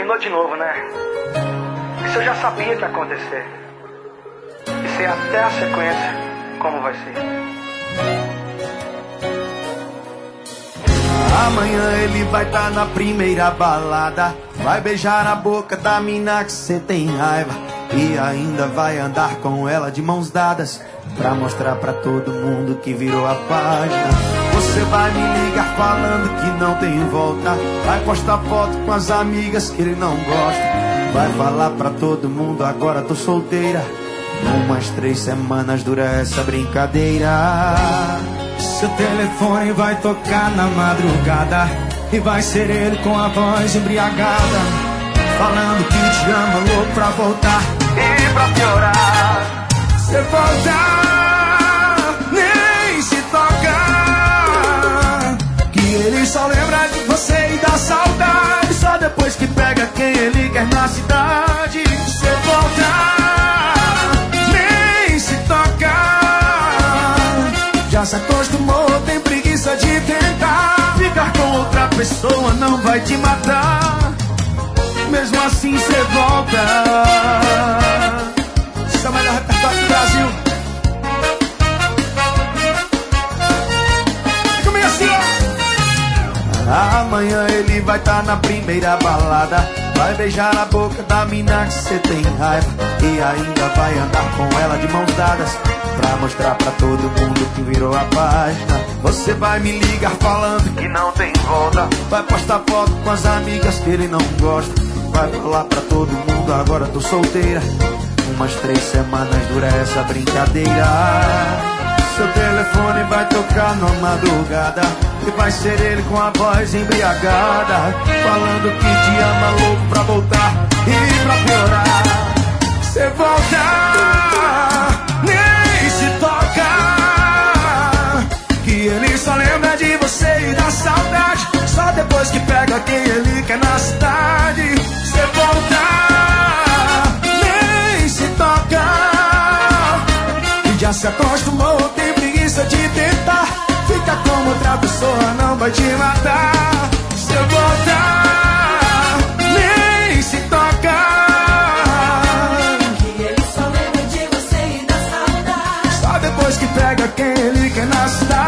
terminou de novo, né? Isso eu já sabia que ia acontecer. E sei até a sequência como vai ser. Amanhã ele vai tá na primeira balada, vai beijar a boca da mina que cê tem raiva, e ainda vai andar com ela de mãos dadas, pra mostrar pra todo mundo que virou a página. Você vai me ligar falando que não tem volta, vai postar foto com as amigas que ele não gosta, vai falar pra todo mundo agora tô solteira. Umas 3 semanas dura essa brincadeira. Seu telefone vai tocar na madrugada e vai ser ele com a voz embriagada, falando que te ama, louco pra voltar. E pra piorar, cê volta, nem se toca, que ele só lembra de você e dá saudade, só depois que pega quem ele quer na cidade. Cê volta, nem se toca, já se acostumou, tem preguiça de tentar. Ficar com outra pessoa não vai te matar, mesmo assim cê volta. Esse é o melhor repertório do Brasil. Comigo assim, ó. Amanhã ele vai tá na primeira balada, vai beijar a boca da mina que cê tem raiva, e ainda vai andar com ela de mãos dadas, pra mostrar pra todo mundo que virou a página. Você vai me ligar falando que não tem volta, vai postar foto com as amigas que ele não gosta, vai falar pra todo mundo agora tô solteira. Umas 3 semanas dura essa brincadeira. Seu telefone vai tocar na madrugada e vai ser ele com a voz embriagada, falando que te ama, louco pra voltar. E pra piorar, cê volta, nem se toca, que ele só lembra de você e da saudade, só depois que pega quem ele quer na cidade. Cê volta, nem se toca, e já se acostumou, tem preguiça de tentar. Fica com outra pessoa não vai te matar. Cê volta, nem se toca, que ele só lembra de você e da saudade, só depois que pega quem ele quer na cidade.